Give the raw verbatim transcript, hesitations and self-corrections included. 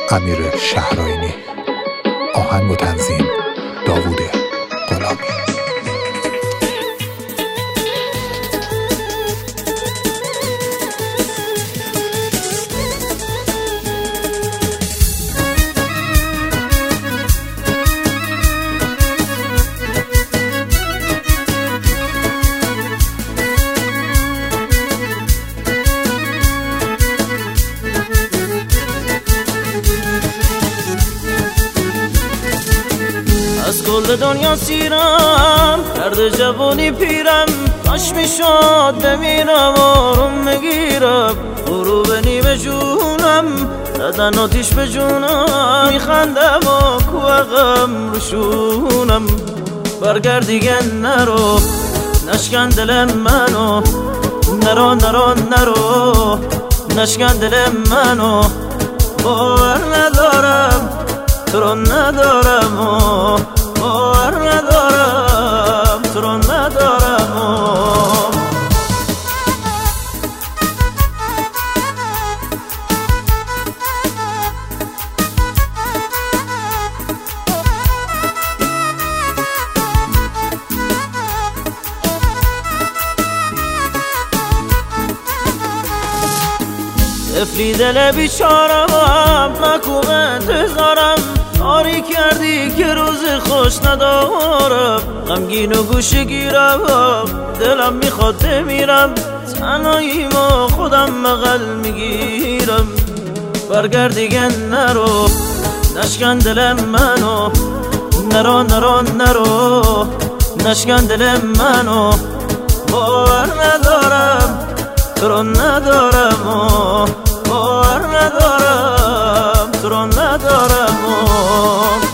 امیر شهرآیینی. آهنگ و تنظیم داوود غلامی. از کل دنیا سیرم، درد جوانی پیرم، کاش میشد بمیرم آروم میگیرم. غروب نیمه جونم زدن آتیش به جونم، میخندم و کوه غم رو شونم. برگرد دیگه نرو، نشکن دل منو، نرو نرو نرو، نشکن دل منو. باور ندارم تو رو ندارم و باور ندارم تو رو ندارم و طفلی دل بیچارم، مکوب انتظارم، کاری کردی که روز خوش ندارم. غمگین و گوشه گیرم، دلم میخواد بمیرم، تنهاییمو خودم بغل میگیرم. برگرد دیگه نرو، نشکن دل منو، نرو نرو نرو، نشکن دل منو. باور ندارم تو رو ندارم و باور ندارم تو رو ندارم و